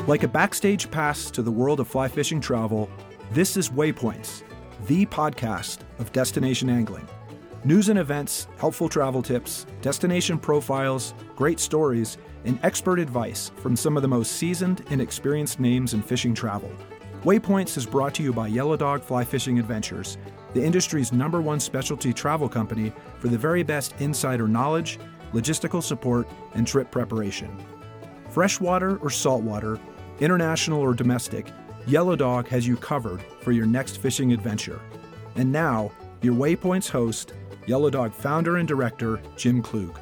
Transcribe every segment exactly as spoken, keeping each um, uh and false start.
Like a backstage pass to the world of fly fishing travel, this is Waypoints, the podcast of destination angling. News and events, helpful travel tips, destination profiles, great stories, and expert advice from some of the most seasoned and experienced names in fishing travel. Waypoints is brought to you by Yellow Dog Fly Fishing Adventures, the industry's number one specialty travel company for the very best insider knowledge, logistical support, and trip preparation. Freshwater or saltwater, international or domestic, Yellow Dog has you covered for your next fishing adventure. And now, your Waypoints host, Yellow Dog founder and director, Jim Klug.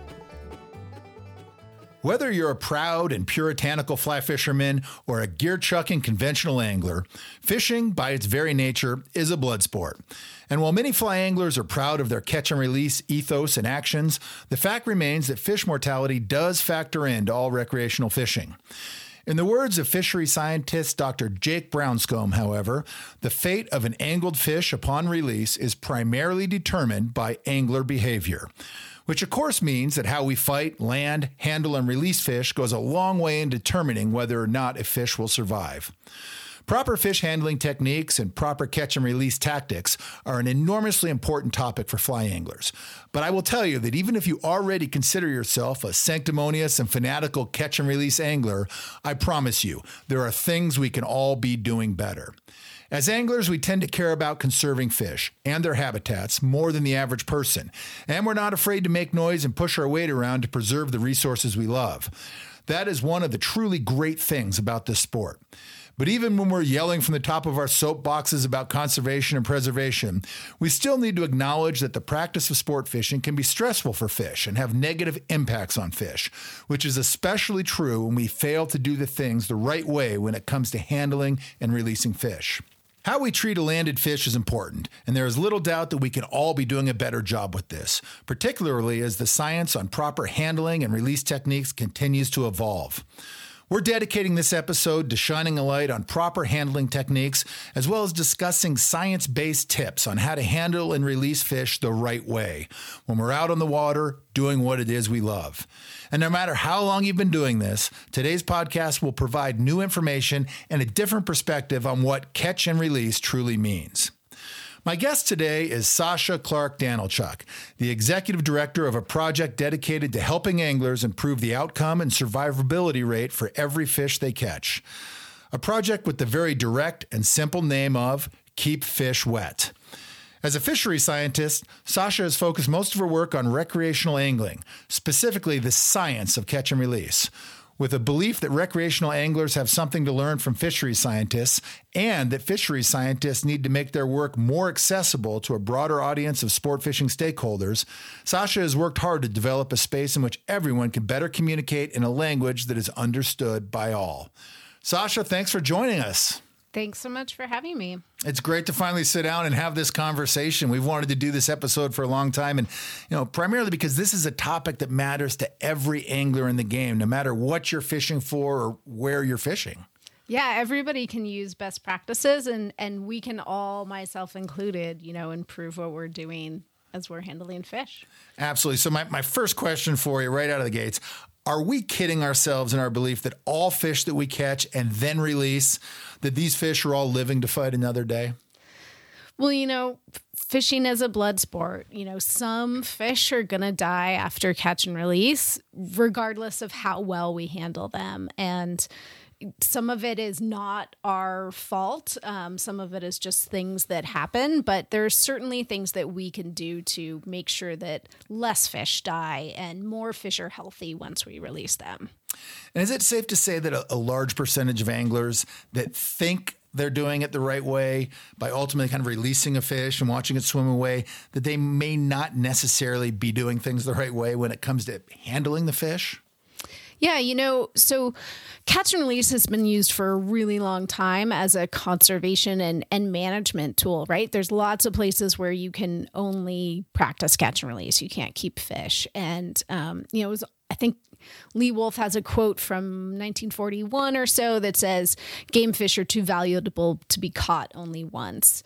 Whether you're a proud and puritanical fly fisherman or a gear-chucking conventional angler, fishing, by its very nature, is a blood sport. And while many fly anglers are proud of their catch-and-release ethos and actions, the fact remains that fish mortality does factor into all recreational fishing. In the words of fishery scientist Doctor Jake Brownscombe, however, the fate of an angled fish upon release is primarily determined by angler behavior, which of course means that how we fight, land, handle, and release fish goes a long way in determining whether or not a fish will survive. Proper fish handling techniques and proper catch and release tactics are an enormously important topic for fly anglers. But I will tell you that even if you already consider yourself a sanctimonious and fanatical catch and release angler, I promise you, there are things we can all be doing better. As anglers, we tend to care about conserving fish and their habitats more than the average person, and we're not afraid to make noise and push our weight around to preserve the resources we love. That is one of the truly great things about this sport. But even when we're yelling from the top of our soapboxes about conservation and preservation, we still need to acknowledge that the practice of sport fishing can be stressful for fish and have negative impacts on fish, which is especially true when we fail to do the things the right way when it comes to handling and releasing fish. How we treat a landed fish is important, and there is little doubt that we can all be doing a better job with this, particularly as the science on proper handling and release techniques continues to evolve. We're dedicating this episode to shining a light on proper handling techniques, as well as discussing science-based tips on how to handle and release fish the right way when we're out on the water doing what it is we love. And no matter how long you've been doing this, today's podcast will provide new information and a different perspective on what catch and release truly means. My guest today is Sasha Clark-Danilchuk, the executive director of a project dedicated to helping anglers improve the outcome and survivability rate for every fish they catch. A project with the very direct and simple name of Keep Fish Wet. As a fishery scientist, Sasha has focused most of her work on recreational angling, specifically the science of catch and release, with a belief that recreational anglers have something to learn from fisheries scientists and that fisheries scientists need to make their work more accessible to a broader audience of sport fishing stakeholders. Sasha has worked hard to develop a space in which everyone can better communicate in a language that is understood by all. Sasha, thanks for joining us. Thanks so much for having me. It's great to finally sit down and have this conversation. We've wanted to do this episode for a long time, and you know, primarily because this is a topic that matters to every angler in the game, no matter what you're fishing for or where you're fishing. Yeah, everybody can use best practices, and and we can all, myself included, you know, improve what we're doing as we're handling fish. Absolutely. So my, my first question for you right out of the gates, are we kidding ourselves in our belief that all fish that we catch and then release, that these fish are all living to fight another day? Well, you know, fishing is a blood sport. You know, some fish are going to die after catch and release, regardless of how well we handle them. And some of it is not our fault. Um, some of it is just things that happen, but there's certainly things that we can do to make sure that less fish die and more fish are healthy once we release them. And is it safe to say that a, a large percentage of anglers that think they're doing it the right way by ultimately kind of releasing a fish and watching it swim away, that they may not necessarily be doing things the right way when it comes to handling the fish? Yeah, you know, so catch and release has been used for a really long time as a conservation and, and management tool, right? There's lots of places where you can only practice catch and release. You can't keep fish. And, um, you know, it was, I think Lee Wolf has a quote from nineteen forty-one or so that says, game fish are too valuable to be caught only once.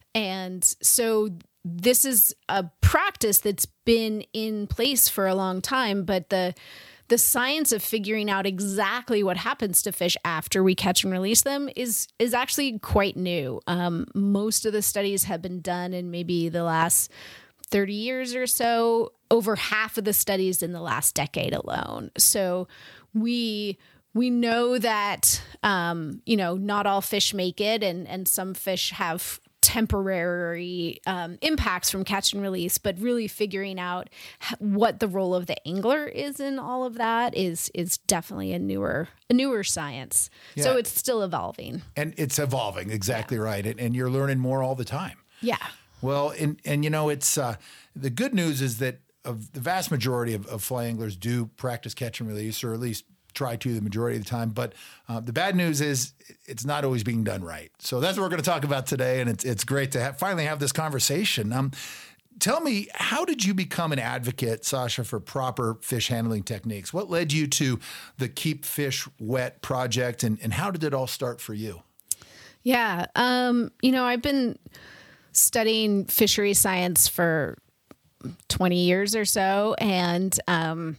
And so this is a practice that's been in place for a long time, but the the science of figuring out exactly what happens to fish after we catch and release them is is actually quite new. Um, most of the studies have been done in maybe the last thirty years or so, over half of the studies in the last decade alone. So we we know that, um, you know, not all fish make it, and, and some fish have temporary um, impacts from catch and release, but really figuring out what the role of the angler is in all of that is is definitely a newer a newer science. Yeah. So it's still evolving. And it's evolving, exactly yeah. right. And, and you're learning more all the time. Yeah. Well, and, and you know, it's uh, the good news is that of the vast majority of, of fly anglers do practice catch and release, or at least try to the majority of the time. But uh, the bad news is it's not always being done right. So that's what we're going to talk about today. And it's it's great to have, finally have this conversation. Um, tell me, how did you become an advocate, Sasha, for proper fish handling techniques? What led you to the Keep Fish Wet project, and, and how did it all start for you? Yeah. Um, you know, I've been studying fishery science for twenty years or so. And, um,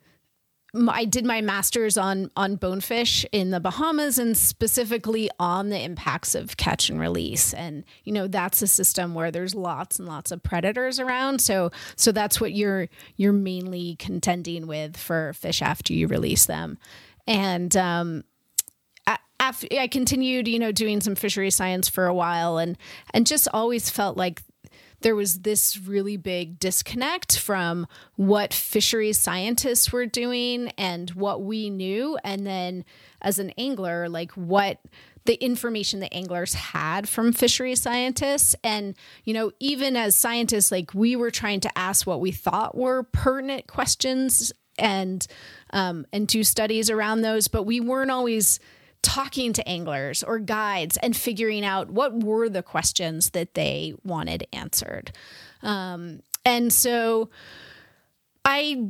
I did my master's on on bonefish in the Bahamas, and specifically on the impacts of catch and release. And, you know, that's a system where there's lots and lots of predators around. So so that's what you're you're mainly contending with for fish after you release them. And um, after, I continued, you know, doing some fishery science for a while, and and just always felt like there was this really big disconnect from what fisheries scientists were doing and what we knew. And then as an angler, like what the information the anglers had from fisheries scientists. And, you know, even as scientists, like we were trying to ask what we thought were pertinent questions and, um, and do studies around those, but we weren't always talking to anglers or guides and figuring out what were the questions that they wanted answered. Um, and so I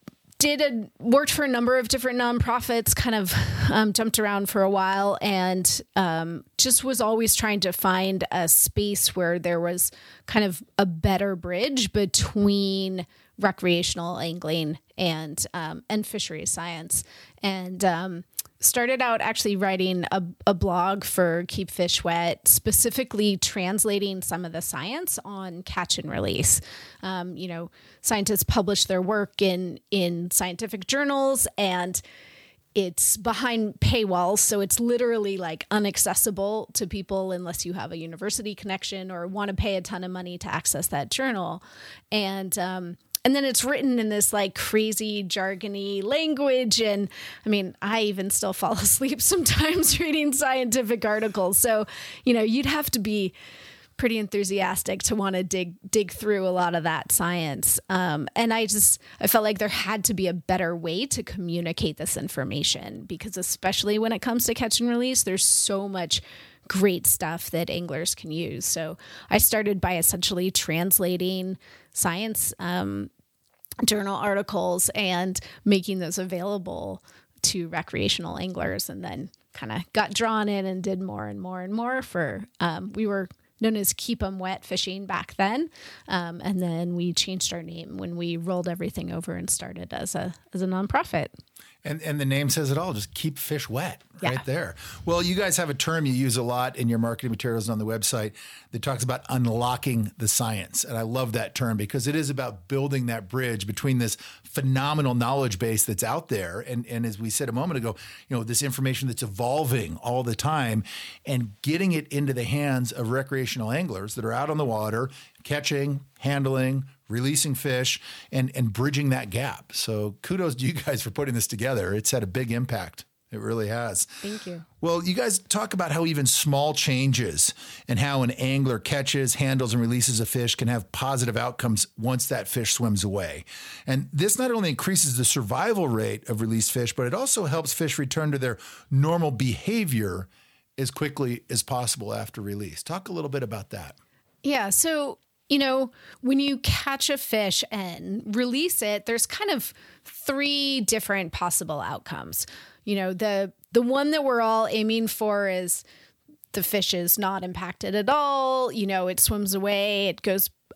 did a, worked for a number of different nonprofits, kind of um, jumped around for a while, and um, just was always trying to find a space where there was kind of a better bridge between recreational angling and um, and fisheries science. And um, started out actually writing a, a blog for Keep Fish Wet, specifically translating some of the science on catch and release. Um, you know, scientists publish their work in in scientific journals, and it's behind paywalls, so it's literally like inaccessible to people unless you have a university connection or want to pay a ton of money to access that journal. And um, And then it's written in this like crazy jargony language. And I mean, I even still fall asleep sometimes reading scientific articles. So, you know, you'd have to be pretty enthusiastic to want to dig dig through a lot of that science. Um, and I just, I felt like there had to be a better way to communicate this information, because especially when it comes to catch and release, there's so much great stuff that anglers can use. So I started by essentially translating science um, journal articles and making those available to recreational anglers, and then kind of got drawn in and did more and more and more for, um, we were known as Keep 'em Wet Fishing back then. Um, and then we changed our name when we rolled everything over and started as a, as a nonprofit. And and the name says it all, just keep fish wet right yeah. there. Well, you guys have a term you use a lot in your marketing materials on the website that talks about unlocking the science. And I love that term, because it is about building that bridge between this phenomenal knowledge base that's out there. And, and as we said a moment ago, you know, this information that's evolving all the time, and getting it into the hands of recreational anglers that are out on the water, catching, handling, releasing fish, and, and bridging that gap. So kudos to you guys for putting this together. It's had a big impact. It really has. Thank you. Well, you guys talk about how even small changes and how an angler catches, handles, and releases a fish can have positive outcomes once that fish swims away. And this not only increases the survival rate of released fish, but it also helps fish return to their normal behavior as quickly as possible after release. Talk a little bit about that. Yeah. So, you know, when you catch a fish and release it, there's kind of three different possible outcomes. You know, the the one that we're all aiming for is the fish is not impacted at all. You know, it swims away, it goes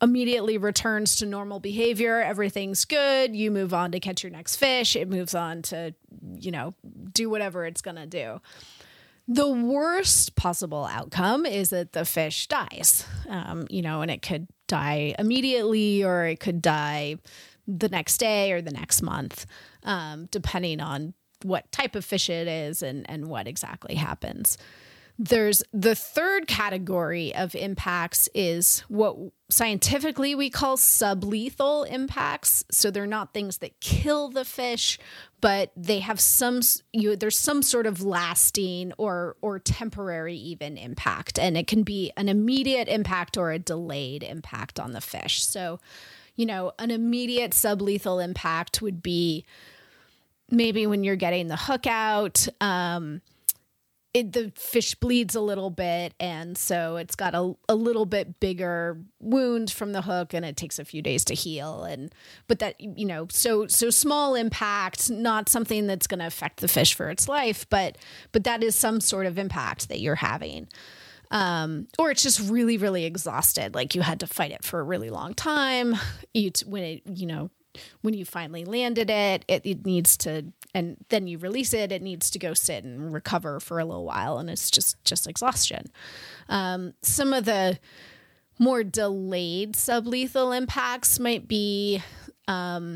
immediately returns to normal behavior. Everything's good. You move on to catch your next fish. It moves on to, you know, do whatever it's going to do. The worst possible outcome is that the fish dies, um, you know, and it could die immediately, or it could die the next day or the next month, um, depending on what type of fish it is and, and what exactly happens. There's the third category of impacts is what scientifically we call sublethal impacts. So they're not things that kill the fish, but they have some, you, there's some sort of lasting or or temporary even impact. And it can be an immediate impact or a delayed impact on the fish. So, you know, an immediate sublethal impact would be maybe when you're getting the hook out, um, It, the fish bleeds a little bit, and so it's got a, a little bit bigger wound from the hook, and it takes a few days to heal. And but that, you know, so so small impact, not something that's going to affect the fish for its life, but but that is some sort of impact that you're having. Um, or it's just really, really exhausted, like you had to fight it for a really long time. You when it, you know. When you finally landed it, it, it needs to, and then you release it, it needs to go sit and recover for a little while. And it's just, just exhaustion. Um, some of the more delayed sublethal impacts might be, um,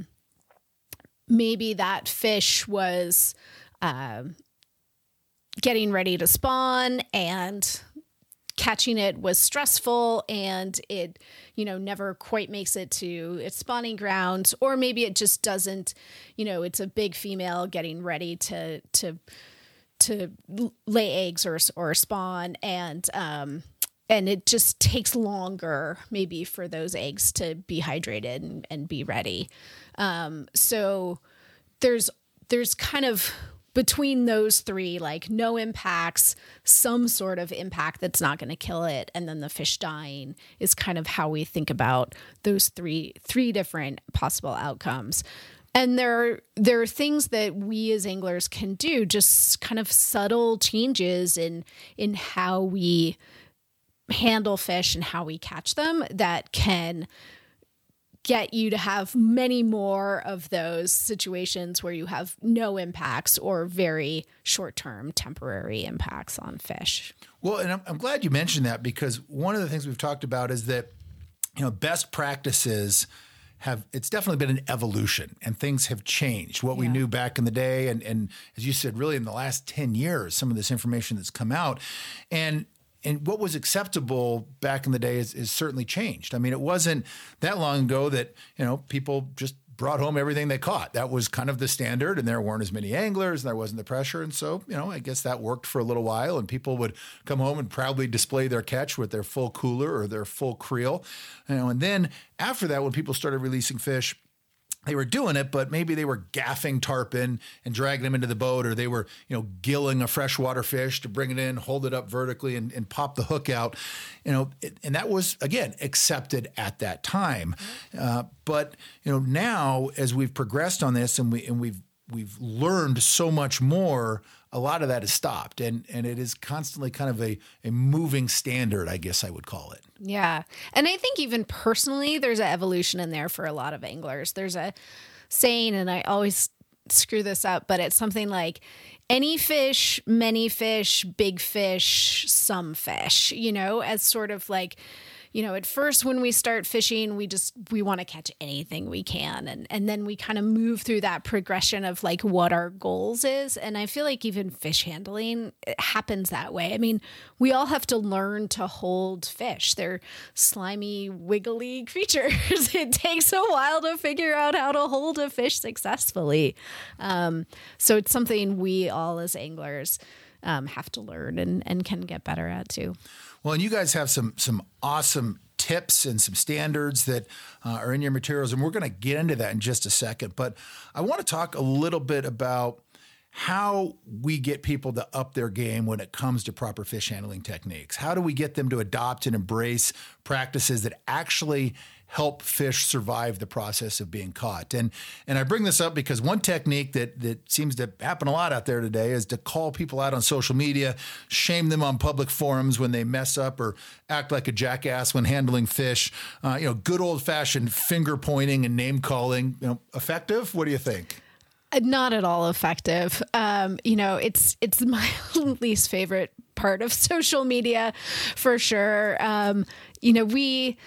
maybe that fish was, um, getting ready to spawn and catching it was stressful and it, you know, never quite makes it to its spawning grounds, or maybe it just doesn't, you know, it's a big female getting ready to, to, to lay eggs or, or spawn. And, um, and it just takes longer maybe for those eggs to be hydrated and, and be ready. Um, so there's, there's kind of, between those three, like no impacts, some sort of impact that's not going to kill it, and then the fish dying is kind of how we think about those three three different possible outcomes. And there, there are things that we as anglers can do, just kind of subtle changes in in how we handle fish and how we catch them that can get you to have many more of those situations where you have no impacts or very short-term temporary impacts on fish. Well, and I'm, I'm glad you mentioned that, because one of the things we've talked about is that, you know, best practices have, it's definitely been an evolution and things have changed. What yeah. we knew back in the day, and, and as you said, really in the last ten years, some of this information that's come out, and And what was acceptable back in the day is, is certainly changed. I mean, it wasn't that long ago that, you know, people just brought home everything they caught. That was kind of the standard, and there weren't as many anglers, and there wasn't the pressure. And so, you know, I guess that worked for a little while, and people would come home and proudly display their catch with their full cooler or their full creel. You know, and then after that, when people started releasing fish, they were doing it, but maybe they were gaffing tarpon and dragging them into the boat, or they were, you know, gilling a freshwater fish to bring it in, hold it up vertically, and, and pop the hook out, you know, it, and that was, again, accepted at that time. Uh, but, you know, now as we've progressed on this and we, and we've, we've learned so much more, a lot of that has stopped, and, and it is constantly kind of a, a moving standard, I guess I would call it. Yeah. And I think even personally, there's an evolution in there for a lot of anglers. There's a saying, and I always screw this up, but it's something like any fish, many fish, big fish, some fish, you know, as sort of like, you know, at first when we start fishing, we just, we want to catch anything we can. And, and then we kind of move through that progression of like what our goals is. And I feel like even fish handling, it happens that way. I mean, we all have to learn to hold fish. They're slimy, wiggly creatures. It takes a while to figure out how to hold a fish successfully. Um, so it's something we all as anglers um, have to learn and, and can get better at too. Well, and you guys have some some awesome tips and some standards that uh, are in your materials, and we're going to get into that in just a second. But I want to talk a little bit about how we get people to up their game when it comes to proper fish handling techniques. How do we get them to adopt and embrace practices that actually help fish survive the process of being caught? And and I bring this up because one technique that that seems to happen a lot out there today is to call people out on social media, shame them on public forums when they mess up or act like a jackass when handling fish. Uh, you know, good old-fashioned finger pointing and name calling. You know, effective? What do you think? Not at all effective. Um, you know, it's it's my least favorite part of social media, for sure. Um, you know, we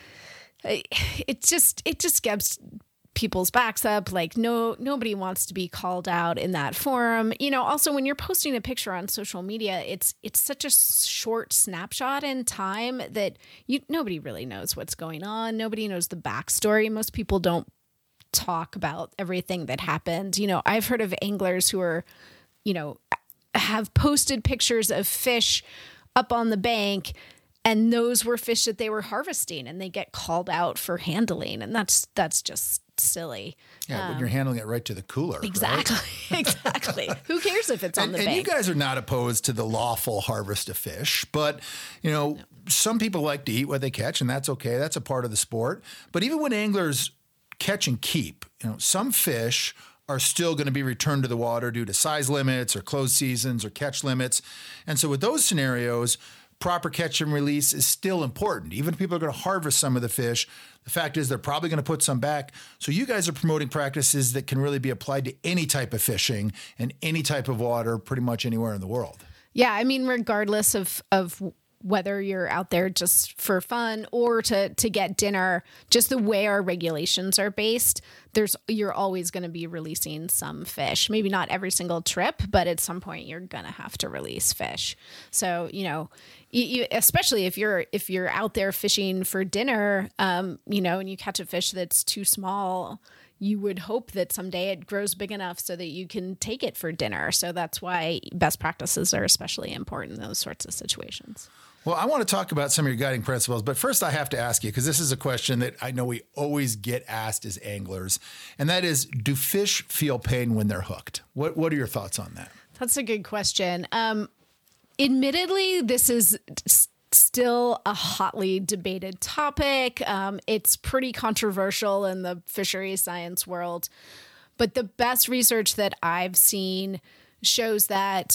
it just it just gets people's backs up. Like no nobody wants to be called out in that forum. You know, also when you're posting a picture on social media, it's it's such a short snapshot in time that you nobody really knows what's going on. Nobody knows the backstory. Most people don't talk about everything that happened. You know, I've heard of anglers who are, you know, have posted pictures of fish up on the bank, and those were fish that they were harvesting, and they get called out for handling, and that's that's just silly. Yeah, um, when you're handling it right to the cooler. Exactly, right? exactly. Who cares if it's on and, the and bank? You guys are not opposed to the lawful harvest of fish, but you know, no. Some people like to eat what they catch, and that's okay. That's a part of the sport. But even when anglers catch and keep, you know, some fish are still going to be returned to the water due to size limits or closed seasons or catch limits. And so with those scenarios, proper catch and release is still important. Even if people are going to harvest some of the fish, the fact is they're probably going to put some back. So you guys are promoting practices that can really be applied to any type of fishing and any type of water, pretty much anywhere in the world. Yeah, I mean, regardless of of whether you're out there just for fun or to to get dinner, just the way our regulations are based, there's you're always going to be releasing some fish. Maybe not every single trip, but at some point you're going to have to release fish. So, you know, you, you, especially if you're if you're out there fishing for dinner, um, you know, and you catch a fish that's too small, you would hope that someday it grows big enough so that you can take it for dinner. So that's why best practices are especially important in those sorts of situations. Well, I want to talk about some of your guiding principles, but first I have to ask you, because this is a question that I know we always get asked as anglers, and that is, do fish feel pain when they're hooked? What What are your thoughts on that? That's a good question. Um, admittedly, this is s- still a hotly debated topic. Um, it's pretty controversial in the fisheries science world, but the best research that I've seen shows that,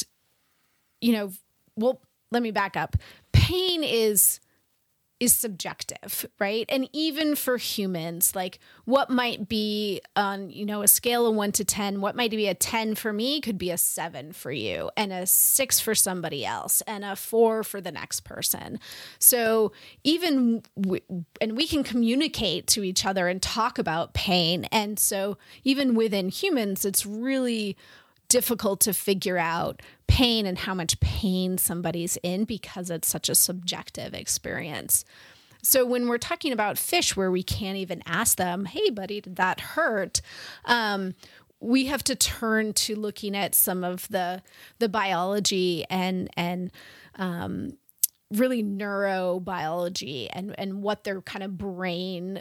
you know, well, let me back up. Pain is is subjective, right? And even for humans, like what might be on, you know, a scale of one to ten, what might be a ten for me could be a seven for you, and a six for somebody else, and a four for the next person. So even, w- and we can communicate to each other and talk about pain. And so even within humans, it's really difficult to figure out pain and how much pain somebody's in because it's such a subjective experience. So when we're talking about fish where we can't even ask them, hey, buddy, did that hurt? Um, we have to turn to looking at some of the the biology and and um, really neurobiology and, and what their kind of brain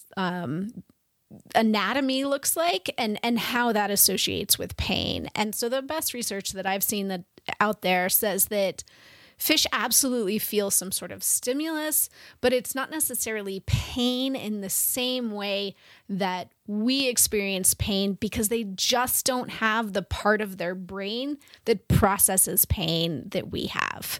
um anatomy looks like and and how that associates with pain. And so the best research that I've seen that out there says that fish absolutely feel some sort of stimulus, but it's not necessarily pain in the same way that we experience pain, because they just don't have the part of their brain that processes pain that we have.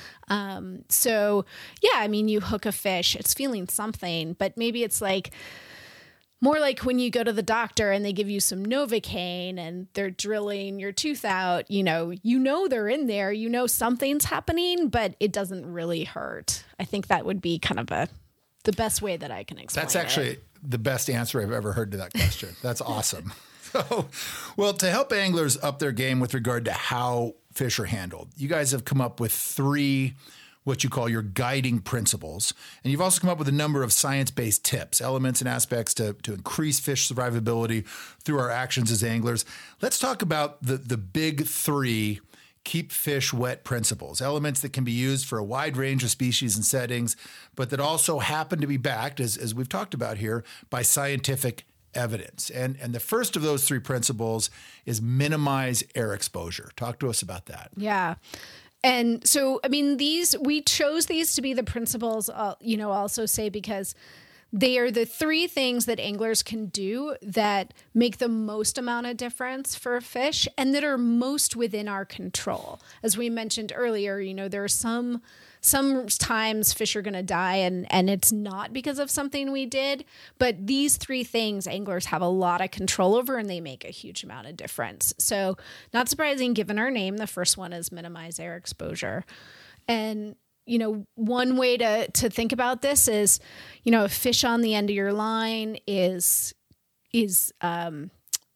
Um, so yeah, I mean, you hook a fish, it's feeling something, but maybe it's like more like when you go to the doctor and they give you some Novocaine and they're drilling your tooth out, you know, you know they're in there, you know something's happening, but it doesn't really hurt. I think that would be kind of a the best way that I can explain it. That's actually it. the best answer I've ever heard to that question. That's awesome. So, well, to help anglers up their game with regard to how fish are handled, you guys have come up with three what you call your guiding principles. And you've also come up with a number of science-based tips, elements and aspects to, to increase fish survivability through our actions as anglers. Let's talk about the, the big three keep fish wet principles, elements that can be used for a wide range of species and settings, but that also happen to be backed, as, as we've talked about here, by scientific evidence. And, and the first of those three principles is minimize air exposure. Talk to us about that. Yeah. And so, I mean, these, we chose these to be the principles, uh, you know, also say because they are the three things that anglers can do that make the most amount of difference for a fish and that are most within our control. As we mentioned earlier, you know, there are some sometimes fish are going to die and, and it's not because of something we did. But these three things anglers have a lot of control over and they make a huge amount of difference. So not surprising given our name, the first one is minimize air exposure. And you know, one way to, to think about this is, you know, a fish on the end of your line is, is, um,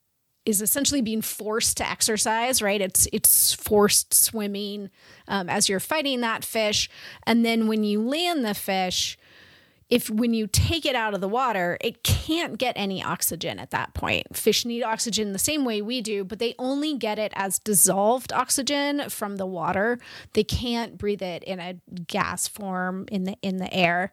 is essentially being forced to exercise, right? It's, it's forced swimming, um, as you're fighting that fish. And then when you land the fish, if when you take it out of the water, it can't get any oxygen at that point. Fish need oxygen the same way we do, but they only get it as dissolved oxygen from the water. They can't breathe it in a gas form in the in the air.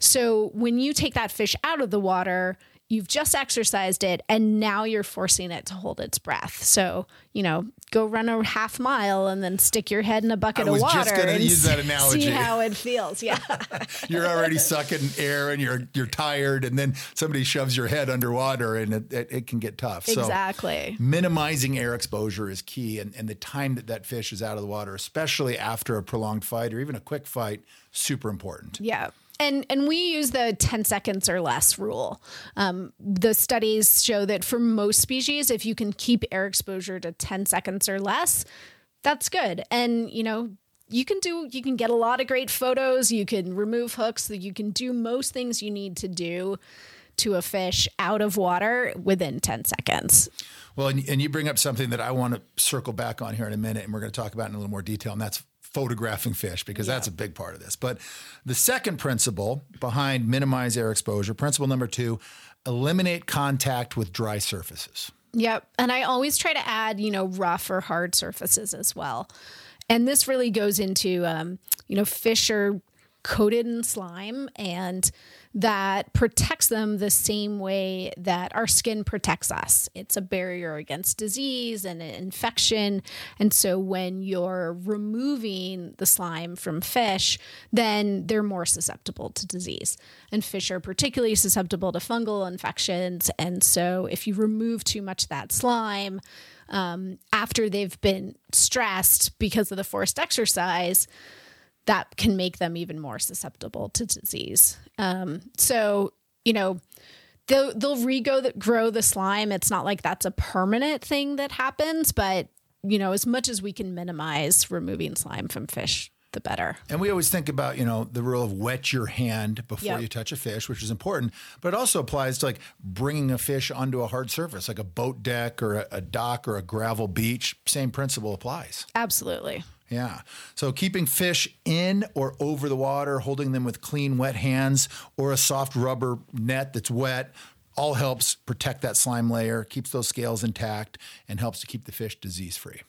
So when you take that fish out of the water, you've just exercised it and now you're forcing it to hold its breath. So, you know, go run a half mile and then stick your head in a bucket I was of water just gonna and use that analogy. See how it feels. Yeah. You're already sucking air and you're you're tired and then somebody shoves your head underwater and it, it, it can get tough. Exactly. So minimizing air exposure is key, and, and the time that that fish is out of the water, especially after a prolonged fight or even a quick fight, super important. Yeah. And and we use the ten seconds or less rule. Um, the studies show that for most species, if you can keep air exposure to ten seconds or less, that's good. And, you know, you can do, you can get a lot of great photos. You can remove hooks. You can do most things you need to do to a fish out of water within ten seconds. Well, and, and you bring up something that I want to circle back on here in a minute, and we're going to talk about in a little more detail, and that's photographing fish, because yeah. that's a big part of this. But the second principle behind minimize air exposure, principle number two, eliminate contact with dry surfaces. Yep. And I always try to add, you know, rough or hard surfaces as well. And this really goes into, um, you know, fish are coated in slime, and that protects them the same way that our skin protects us. It's a barrier against disease and infection. And so when you're removing the slime from fish, then they're more susceptible to disease. And fish are particularly susceptible to fungal infections. And so if you remove too much of that slime, um, after they've been stressed because of the forced exercise, that can make them even more susceptible to disease. Um, so, you know, they'll, they'll regrow the, grow the slime. It's not like that's a permanent thing that happens, but, you know, as much as we can minimize removing slime from fish, the better. And we always think about, you know, the rule of wet your hand before yep. you touch a fish, which is important, but it also applies to like bringing a fish onto a hard surface, like a boat deck or a, a dock or a gravel beach. Same principle applies. Absolutely. Yeah. So keeping fish in or over the water, holding them with clean, wet hands or a soft rubber net that's wet, all helps protect that slime layer, keeps those scales intact, and helps to keep the fish disease-free.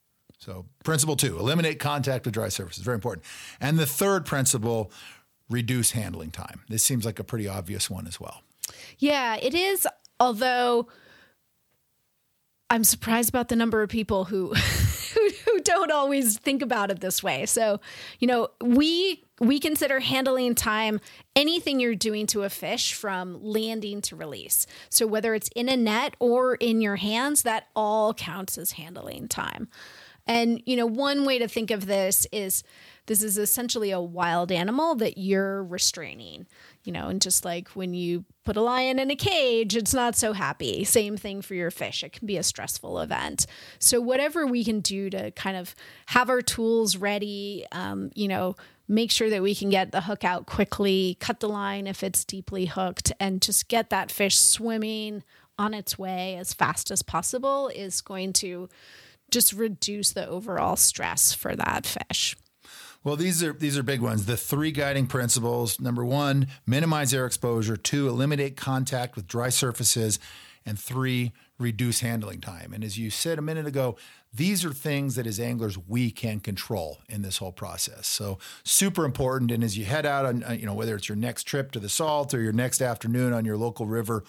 So principle two, eliminate contact with dry surfaces. Very important. And the third principle, reduce handling time. This seems like a pretty obvious one as well. Yeah, it is. Although I'm surprised about the number of people who who, who don't always think about it this way. So, you know, we we consider handling time anything you're doing to a fish from landing to release. So whether it's in a net or in your hands, that all counts as handling time. And, you know, one way to think of this is this is essentially a wild animal that you're restraining, you know, and just like when you put a lion in a cage, it's not so happy. Same thing for your fish. It can be a stressful event. So whatever we can do to kind of have our tools ready, um, you know, make sure that we can get the hook out quickly, cut the line if it's deeply hooked, and just get that fish swimming on its way as fast as possible is going to just reduce the overall stress for that fish. Well, these are these are big ones. The three guiding principles: number one, minimize air exposure; two, eliminate contact with dry surfaces; and three, reduce handling time. And as you said a minute ago, these are things that as anglers we can control in this whole process. So super important. And as you head out on, you know, whether it's your next trip to the Salt or your next afternoon on your local river,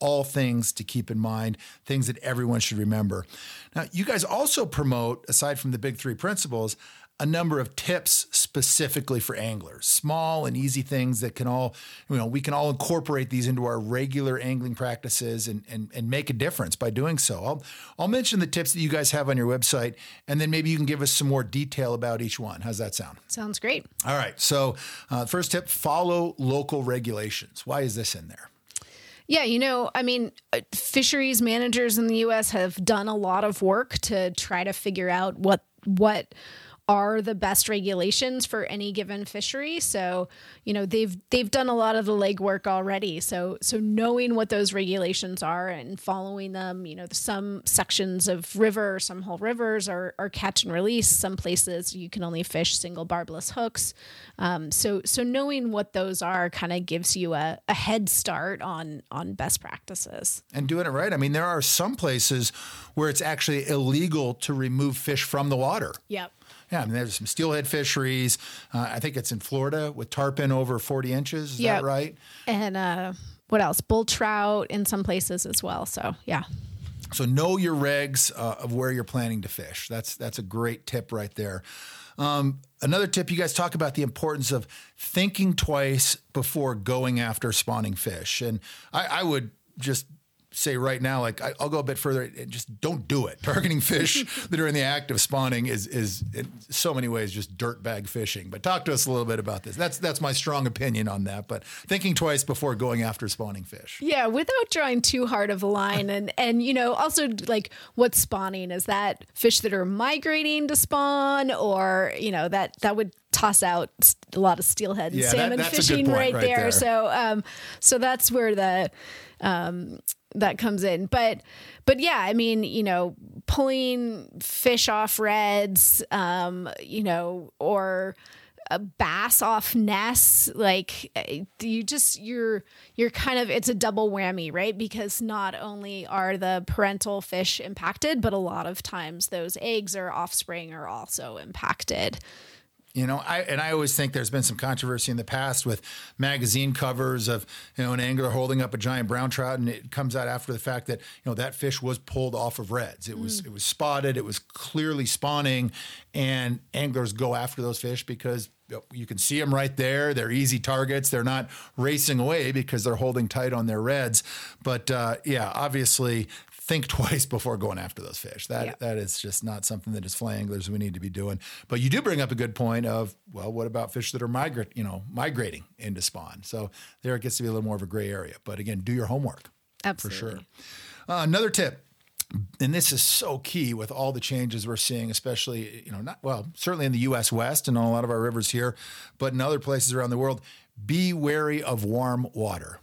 all things to keep in mind, things that everyone should remember. Now, you guys also promote, aside from the big three principles, a number of tips specifically for anglers, small and easy things that can all, you know, we can all incorporate these into our regular angling practices and, and, and make a difference by doing so. I'll, I'll mention the tips that you guys have on your website, and then maybe you can give us some more detail about each one. How's that sound? Sounds great. All right. So uh, first tip, follow local regulations. Why is this in there? Yeah, you know, I mean, fisheries managers in the U S have done a lot of work to try to figure out what what are the best regulations for any given fishery. So, you know, they've they've done a lot of the legwork already. So, so knowing what those regulations are and following them, you know, some sections of river, some whole rivers are, are catch and release. Some places you can only fish single barbless hooks. Um, so, so knowing what those are kind of gives you a, a head start on on best practices. And doing it right. I mean, there are some places where it's actually illegal to remove fish from the water. Yep. Yeah, I mean, there's some steelhead fisheries. Uh, I think it's in Florida with tarpon over forty inches. Is yep. that right? And uh, what else? Bull trout in some places as well. So, yeah. So know your regs uh, of where you're planning to fish. That's that's a great tip right there. Um, another tip, you guys talk about the importance of thinking twice before going after spawning fish. And I, I would just say right now, like I, I'll go a bit further, just don't do it. Targeting fish that are in the act of spawning is is in so many ways just dirtbag fishing. But talk to us a little bit about this. That's that's my strong opinion on that. But thinking twice before going after spawning fish. Yeah, without drawing too hard of a line, and and you know also like what's spawning, is that fish that are migrating to spawn, or you know that that would toss out a lot of steelhead and yeah, salmon that, fishing right, right there. there. So um so that's where the um. that comes in. But, but yeah, I mean, you know, pulling fish off reds, um, you know, or a bass off nests, like you just, you're, you're kind of, it's a double whammy, right? Because not only are the parental fish impacted, but a lot of times those eggs or offspring are also impacted. You know, I and I always think there's been some controversy in the past with magazine covers of, you know, an angler holding up a giant brown trout, and it comes out after the fact that, you know, that fish was pulled off of reds. It was mm. it was spotted, it was clearly spawning, and anglers go after those fish because you can see them right there. They're easy targets. They're not racing away because they're holding tight on their reds. But uh, yeah, obviously, think twice before going after those fish. That yeah. that is just not something that as fly anglers we need to be doing. But you do bring up a good point of, well, what about fish that are migrate, you know, migrating into spawn? So there it gets to be a little more of a gray area. But again, do your homework. Absolutely. For sure. Uh, another tip, and this is so key with all the changes we're seeing, especially, you know, not well, certainly in the U S West and on a lot of our rivers here, but in other places around the world, be wary of warm water.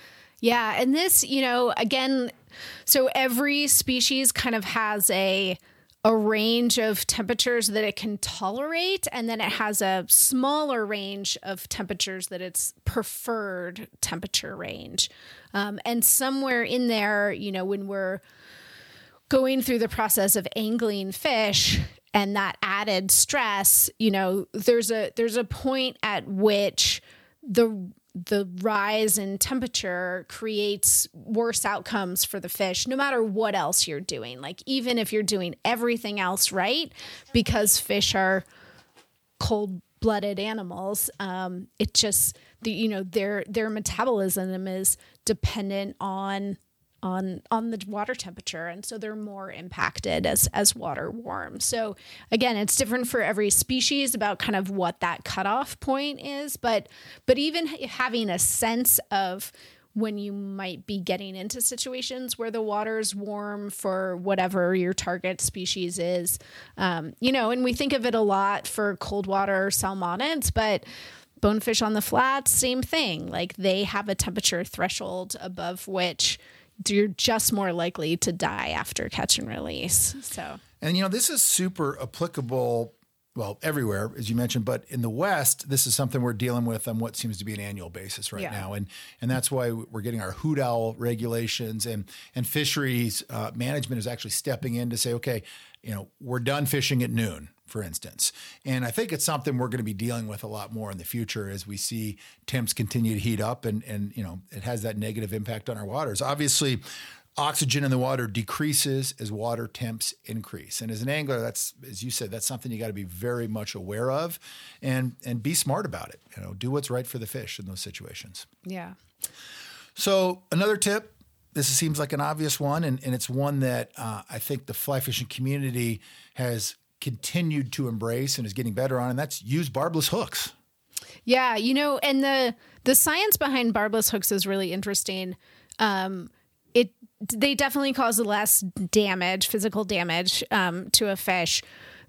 Yeah. And this, you know, again, so every species kind of has a a range of temperatures that it can tolerate, and then it has a smaller range of temperatures that it's preferred temperature range. Um, and somewhere in there, you know, when we're going through the process of angling fish and that added stress, you know, there's a there's a point at which the the rise in temperature creates worse outcomes for the fish, no matter what else you're doing. Like even if you're doing everything else right, because fish are cold-blooded animals, um, it just, the, you know, their their metabolism is dependent on on on the water temperature, and so they're more impacted as as water warms. So again, it's different for every species about kind of what that cutoff point is, but but even having a sense of when you might be getting into situations where the water's warm for whatever your target species is, um, you know, and we think of it a lot for cold water salmonids, but bonefish on the flats, same thing. Like they have a temperature threshold above which you're just more likely to die after catch and release. So, and you know, this is super applicable. well, everywhere, as you mentioned, but in the West, this is something we're dealing with on what seems to be an annual basis right yeah. now. And and that's why we're getting our hoot owl regulations, and, and fisheries uh, management is actually stepping in to say, okay, you know, we're done fishing at noon, for instance. And I think it's something we're going to be dealing with a lot more in the future as we see temps continue to heat up, and, and you know, it has that negative impact on our waters. Obviously, oxygen in the water decreases as water temps increase. And as an angler, that's, as you said, that's something you got to be very much aware of, and and be smart about it. You know, do what's right for the fish in those situations. Yeah. So another tip, this seems like an obvious one, and, and it's one that uh, I think the fly fishing community has continued to embrace and is getting better on, and that's use barbless hooks. Yeah, you know, and the the science behind barbless hooks is really interesting. Um, it they definitely cause less damage, physical damage, um, to a fish.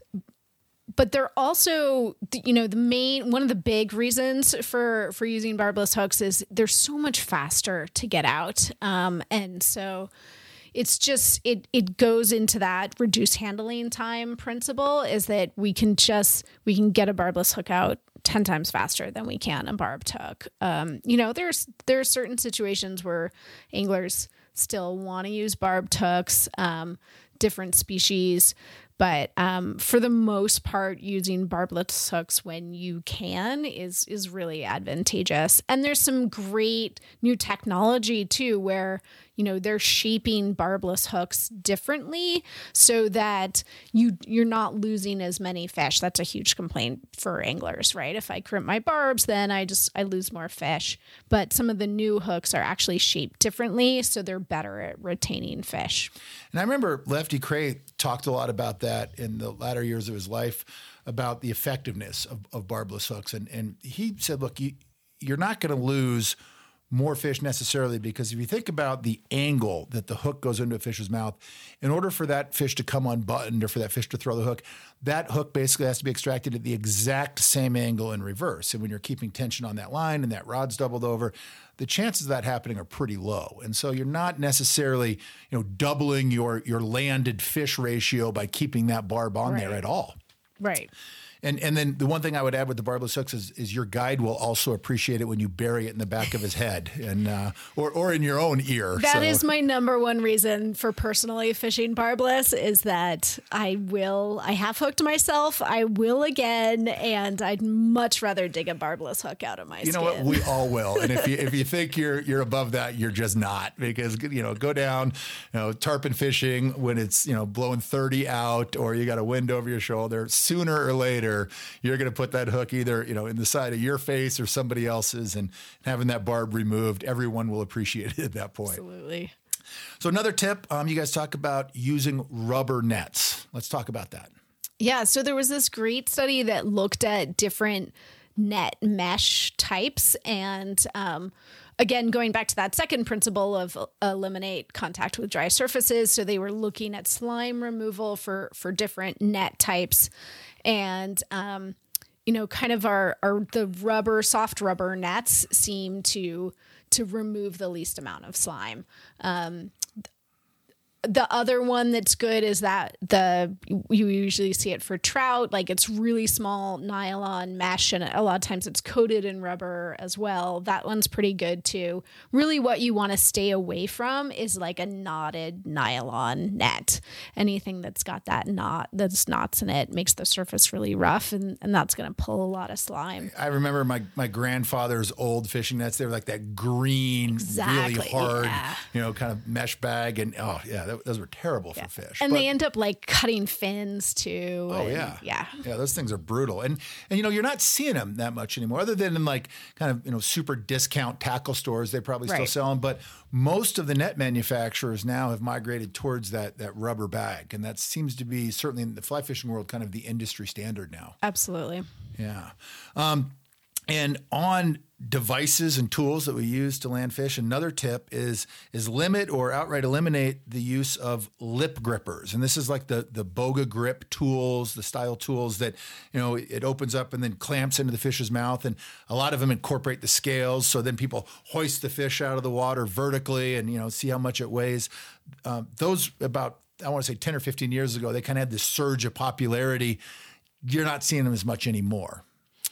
But they're also, you know, the main, one of the big reasons for, for using barbless hooks is they're so much faster to get out. Um, and so it's just, it, it goes into that reduced handling time principle, is that we can just, we can get a barbless hook out ten times faster than we can a barbed hook. Um, you know, there's, there are certain situations where anglers still want to use barbed hooks, um, different species. But um, for the most part, using barbless hooks when you can is is really advantageous. And there's some great new technology too, where you know they're shaping barbless hooks differently so that you you're not losing as many fish. That's a huge complaint for anglers, right? If I crimp my barbs, then I just I lose more fish. But some of the new hooks are actually shaped differently, so they're better at retaining fish. And I remember Lefty Kreh talked a lot about that in the latter years of his life, about the effectiveness of, of barbless hooks. And, and he said, look, you, you're not going to lose more fish necessarily, because if you think about the angle that the hook goes into a fish's mouth, in order for that fish to come unbuttoned or for that fish to throw the hook, that hook basically has to be extracted at the exact same angle in reverse. And when you're keeping tension on that line and that rod's doubled over, the chances of that happening are pretty low. And so you're not necessarily, you know, doubling your, your landed fish ratio by keeping that barb on right. there at all. Right. And and then the one thing I would add with the barbless hooks is, is your guide will also appreciate it when you bury it in the back of his head, and uh, or or in your own ear. That so. is my number one reason for personally fishing barbless, is that I will, I have hooked myself, I will again, and I'd much rather dig a barbless hook out of my you skin. You know what? We all will. And if you if you think you're you're above that, you're just not, because you know go down, you know tarpon fishing when it's you know blowing thirty out, or you got a wind over your shoulder. Sooner or later, you're going to put that hook either, you know, in the side of your face or somebody else's, and having that barb removed, everyone will appreciate it at that point. Absolutely. So another tip, um, you guys talk about using rubber nets. Let's talk about that. Yeah. So there was this great study that looked at different net mesh types, and, um, again, going back to that second principle of eliminate contact with dry surfaces. So they were looking at slime removal for, for different net types. And, um, you know, kind of our, our, the rubber, soft rubber nets seem to, to remove the least amount of slime. Um, The other one that's good is that the you usually see it for trout, like it's really small nylon mesh, and a lot of times it's coated in rubber as well. That one's pretty good too. Really what you want to stay away from is like a knotted nylon net. Anything that's got that knot, that's knots in it, makes the surface really rough, and, and that's going to pull a lot of slime. I remember my, my grandfather's old fishing nets. They were like that green, exactly, really hard, yeah. you know, kind of mesh bag. And oh yeah, those were terrible yeah. for fish. And but, they end up like cutting fins too. Oh and, yeah. Yeah. Yeah. Those things are brutal. And, and, you know, you're not seeing them that much anymore, other than in like kind of, you know, super discount tackle stores. They probably still right. sell them, but most of the net manufacturers now have migrated towards that, that rubber bag. And that seems to be, certainly in the fly fishing world, kind of the industry standard now. Absolutely. Yeah. Um, and on devices and tools that we use to land fish, another tip is is limit or outright eliminate the use of lip grippers. And this is like the the Boga grip tools, the style tools that, you know, it opens up and then clamps into the fish's mouth. And a lot of them incorporate the scales, so then people hoist the fish out of the water vertically and, you know, see how much it weighs. Um, those about, I want to say ten or fifteen years ago, they kind of had this surge of popularity. you're not seeing them as much anymore.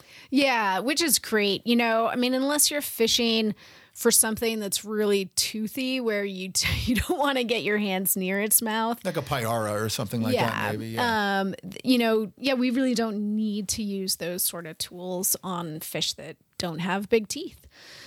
Yeah, which is great. You know, I mean, unless you're fishing for something that's really toothy where you t- you don't want to get your hands near its mouth. Like a Payara or something like yeah. that, maybe. Yeah. Um, you know, yeah, we really don't need to use those sort of tools on fish that don't have big teeth.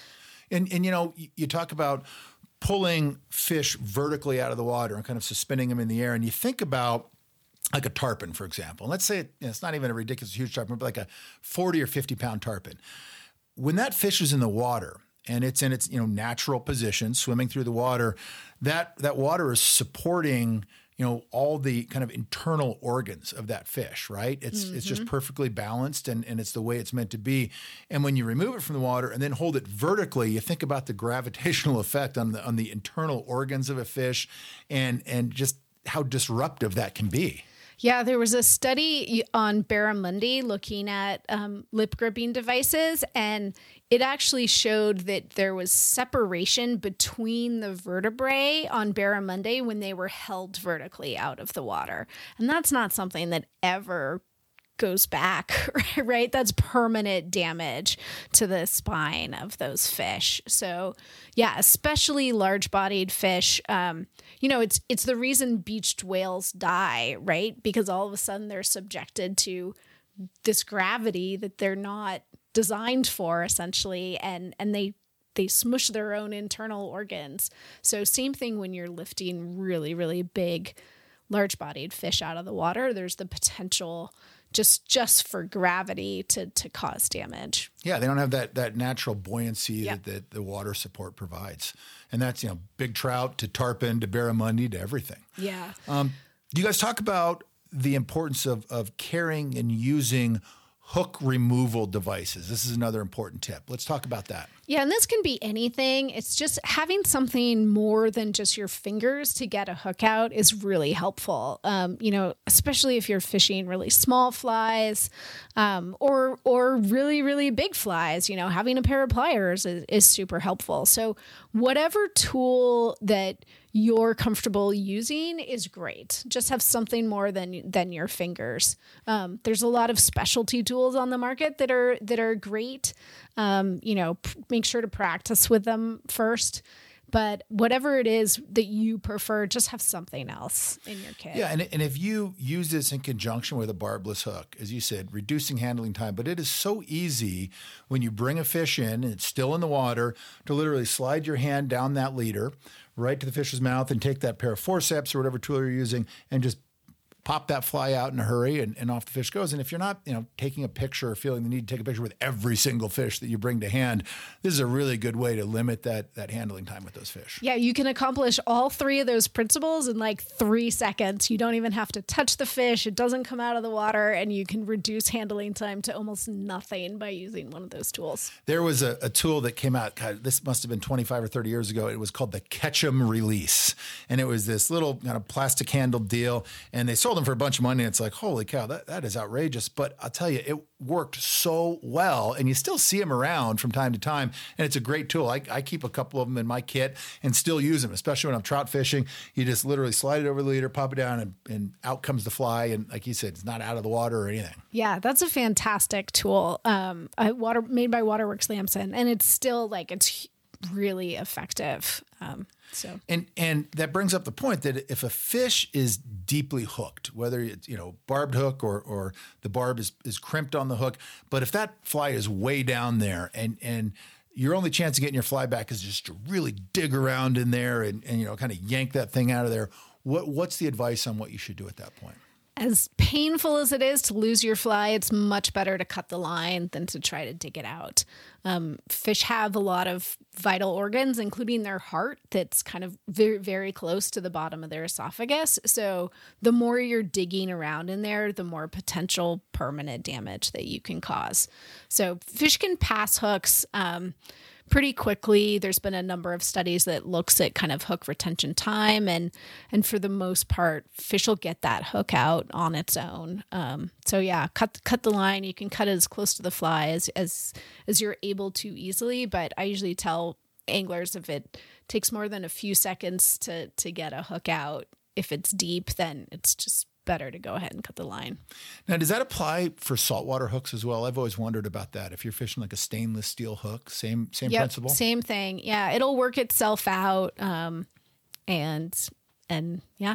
And, and you know, you, you talk about pulling fish vertically out of the water and kind of suspending them in the air. And you think about like a tarpon, for example. And let's say it, you know, it's not even a ridiculous huge tarpon, but like a forty or fifty pound tarpon. When that fish is in the water, and it's in its, you know, natural position, swimming through the water, that that water is supporting, you know, all the kind of internal organs of that fish, right? It's mm-hmm. it's just perfectly balanced, and, and it's the way it's meant to be. And when you remove it from the water and then hold it vertically, you think about the gravitational effect on the on the internal organs of a fish, and and just how disruptive that can be. Yeah, there was a study on barramundi looking at um, lip gripping devices, and it actually showed that there was separation between the vertebrae on barramundi when they were held vertically out of the water. And that's not something that ever goes back, right? That's permanent damage to the spine of those fish. So yeah, especially large-bodied fish. Um, you know, it's it's the reason beached whales die, right? Because all of a sudden they're subjected to this gravity that they're not designed for, essentially, and and they they smush their own internal organs. So same thing when you're lifting really, really big, large-bodied fish out of the water. There's the potential just just for gravity to to cause damage. Yeah, they don't have that that natural buoyancy Yep. that, that the water support provides. And that's, you know, big trout to tarpon to barramundi to everything. Yeah. Um, do you guys talk about the importance of of carrying and using hook removal devices? This is another important tip. Let's talk about that. Yeah, and this can be anything. It's just having something more than just your fingers to get a hook out is really helpful. Um, you know, especially if you're fishing really small flies, um, or or really really big flies. You know, having a pair of pliers is, is super helpful. So whatever tool that you're comfortable using is great. Just have something more than than your fingers. Um, there's a lot of specialty tools on the market that are that are great. Um, you know, p- make sure to practice with them first. But whatever it is that you prefer, just have something else in your kit. Yeah, and, and if you use this in conjunction with a barbless hook, as you said, reducing handling time, but it is so easy when you bring a fish in and it's still in the water to literally slide your hand down that leader right to the fish's mouth and take that pair of forceps or whatever tool you're using and just pop that fly out in a hurry, and, and off the fish goes. And if you're not, you know, taking a picture or feeling the need to take a picture with every single fish that you bring to hand, this is a really good way to limit that that handling time with those fish. Yeah, you can accomplish all three of those principles in like three seconds. You don't even have to touch the fish. It doesn't come out of the water, and you can reduce handling time to almost nothing by using one of those tools. There was a, a tool that came out, God, this must have been twenty-five or thirty years ago. It was called the Ketchum Release. And it was this little kind of plastic handled deal, and they sold them for a bunch of money. And it's like, holy cow, that, that is outrageous. But I'll tell you, it worked so well, and you still see them around from time to time. And it's a great tool. I, I keep a couple of them in my kit and still use them, especially when I'm trout fishing. You just literally slide it over the leader, pop it down, and, and out comes the fly. And like you said, it's not out of the water or anything. Yeah, that's a fantastic tool. Um, I, water made by Waterworks Lamson, and it's still like it's really effective. Um, so and and that brings up the point that if a fish is deeply hooked, whether it's, you know, barbed hook or or the barb is is crimped on the hook, but if that fly is way down there and and your only chance of getting your fly back is just to really dig around in there and, and you know, kind of yank that thing out of there, what what's the advice on what you should do at that point? As painful as it is to lose your fly, it's much better to cut the line than to try to dig it out. Um, fish have a lot of vital organs, including their heart, that's kind of very, very close to the bottom of their esophagus. So the more you're digging around in there, the more potential permanent damage that you can cause. So fish can pass hooks um, pretty quickly. There's been a number of studies that looks at kind of hook retention time, and and for the most part, fish will get that hook out on its own. Um, so yeah, cut cut the line. You can cut it as close to the fly as as as you're able to easily. But I usually tell anglers if it takes more than a few seconds to to get a hook out, if it's deep, then it's just better to go ahead and cut the line. Now, does that apply for saltwater hooks as well? I've always wondered about that. If you're fishing like a stainless steel hook, same same yep, principle? Same thing. Yeah, it'll work itself out. Um, and and yeah.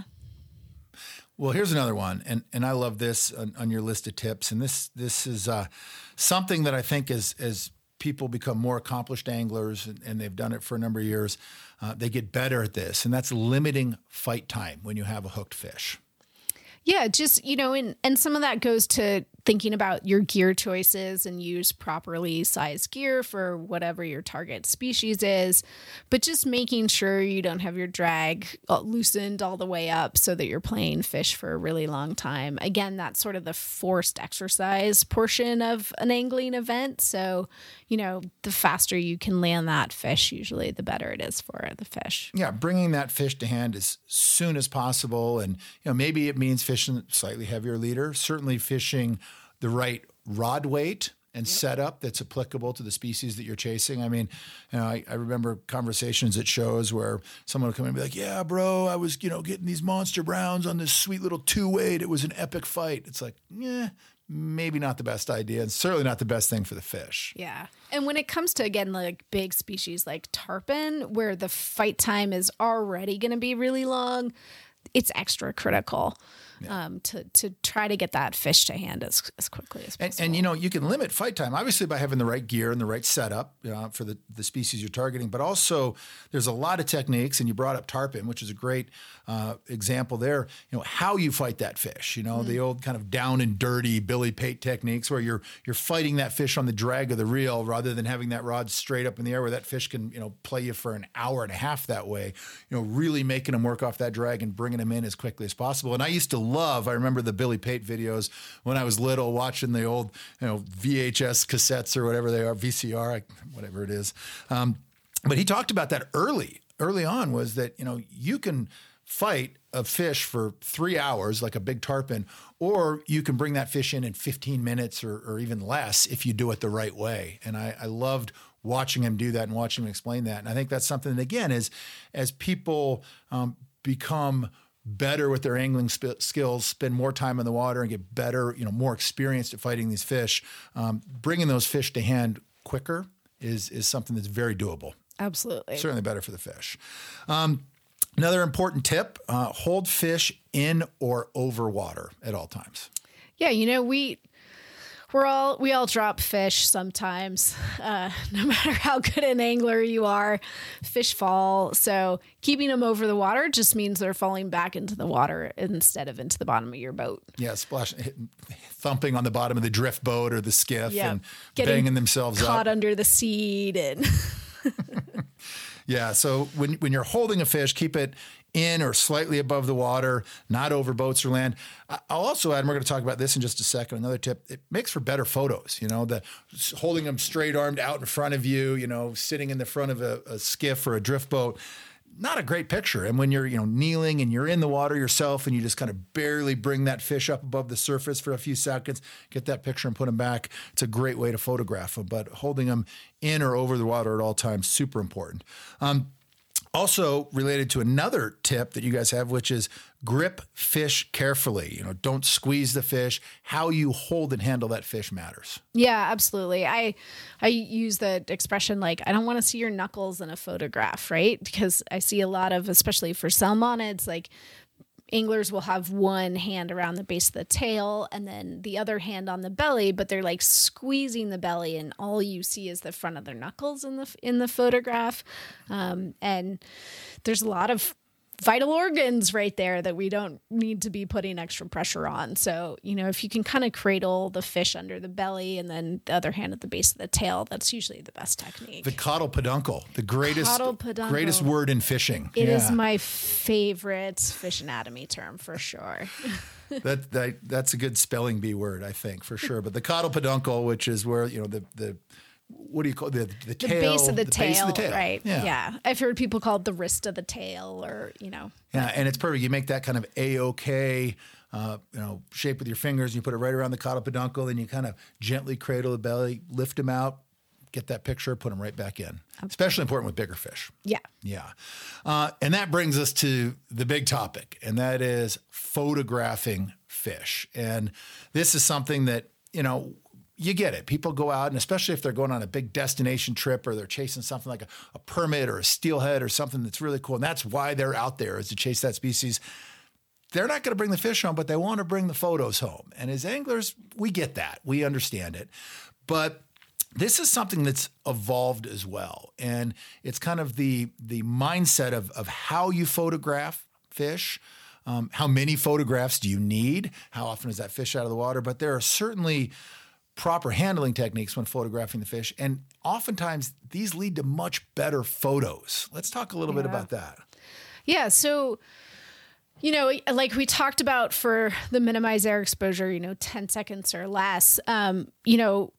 Well, here's another one, and and I love this on, on your list of tips. And this this is uh, something that I think as as people become more accomplished anglers, and, and they've done it for a number of years, uh, they get better at this, and that's limiting fight time when you have a hooked fish. Yeah, just, you know, and, and some of that goes to thinking about your gear choices and use properly sized gear for whatever your target species is, but just making sure you don't have your drag loosened all the way up so that you're playing fish for a really long time. Again, that's sort of the forced exercise portion of an angling event. So, you know, the faster you can land that fish, usually the better it is for the fish. Yeah, bringing that fish to hand as soon as possible. And, you know, maybe it means fishing slightly heavier leader, certainly fishing the right rod weight and setup that's applicable to the species that you're chasing. I mean, you know, I, I remember conversations at shows where someone would come in and be like, yeah, bro, I was, you know, getting these monster browns on this sweet little two weight. It was an epic fight. It's like, yeah, maybe not the best idea, and certainly not the best thing for the fish. Yeah. And when it comes to, again, like big species like tarpon, where the fight time is already going to be really long, it's extra critical. Yeah. Um, to to try to get that fish to hand as, as quickly as possible. And, and, you know, you can limit fight time, obviously, by having the right gear and the right setup, you know, for the, the species you're targeting. But also, there's a lot of techniques, and you brought up tarpon, which is a great uh, example there, you know, how you fight that fish, you know, mm-hmm. the old kind of down and dirty Billy Pate techniques where you're you're fighting that fish on the drag of the reel rather than having that rod straight up in the air where that fish can, you know, play you for an hour and a half that way, you know, really making them work off that drag and bringing them in as quickly as possible. And I used to love, I remember the Billy Pate videos when I was little, watching the old, you know, V H S cassettes or whatever they are, V C R, whatever it is. Um, but he talked about that early, early on was that, you know, you can fight a fish for three hours like a big tarpon, or you can bring that fish in in fifteen minutes or, or even less if you do it the right way. And I, I loved watching him do that and watching him explain that. And I think that's something that, again, is as people um, become better with their angling sp- skills, spend more time in the water and get better, you know, more experienced at fighting these fish, um, bringing those fish to hand quicker is, is something that's very doable. Absolutely. Certainly better for the fish. Um, another important tip, uh, hold fish in or over water at all times. Yeah. You know, we, We're all, we all drop fish sometimes, uh, no matter how good an angler you are, fish fall. So keeping them over the water just means they're falling back into the water instead of into the bottom of your boat. Yeah, splashing, hitting, thumping on the bottom of the drift boat or the skiff yeah. and Getting banging themselves caught up. Caught under the seat. And yeah, so when when you're holding a fish, keep it in or slightly above the water, not over boats or land. I'll also add, and we're going to talk about this in just a second, another tip, it makes for better photos, you know, the holding them straight armed out in front of you, you know, sitting in the front of a, a skiff or a drift boat, not a great picture. And when you're, you know, kneeling and you're in the water yourself and you just kind of barely bring that fish up above the surface for a few seconds, get that picture and put them back. It's a great way to photograph them, but holding them in or over the water at all times, super important. Um, Also related to another tip that you guys have, which is grip fish carefully. You know, don't squeeze the fish. How you hold and handle that fish matters. Yeah, absolutely. I I use the expression like, I don't want to see your knuckles in a photograph, right? Because I see a lot of, especially for salmonids, like anglers will have one hand around the base of the tail and then the other hand on the belly, but they're like squeezing the belly and all you see is the front of their knuckles in the in the photograph. Um, and there's a lot of vital organs right there that we don't need to be putting extra pressure on. So, you know, if you can kind of cradle the fish under the belly and then the other hand at the base of the tail, that's usually the best technique. The caudal peduncle, the greatest, peduncle. greatest word in fishing. It yeah. is my favorite fish anatomy term for sure. that, that That's a good spelling bee word, I think, for sure. But the caudal peduncle, which is where, you know, the, the what do you call it? the the tail? The base of the, the tail, base of the tail, right? Yeah. yeah, I've heard people call it the wrist of the tail, or you know. Yeah, and it's perfect. You make that kind of a-okay, uh, you know, shape with your fingers. And you put it right around the caudal peduncle, and you kind of gently cradle the belly, lift them out, get that picture, put them right back in. Especially important with bigger fish. Yeah. Yeah. Uh, and that brings us to the big topic, and that is photographing fish. And this is something that, you know, you get it. People go out, and especially if they're going on a big destination trip or they're chasing something like a, a permit or a steelhead or something that's really cool. And that's why they're out there, is to chase that species. They're not going to bring the fish home, but they want to bring the photos home. And as anglers, we get that. We understand it. But this is something that's evolved as well. And it's kind of the, the mindset of, of how you photograph fish. Um, how many photographs do you need? How often is that fish out of the water? But there are certainly proper handling techniques when photographing the fish. And oftentimes these lead to much better photos. Let's talk a little yeah. bit about that. Yeah. So, you know, like we talked about for the minimize air exposure, you know, ten seconds or less, um, you know,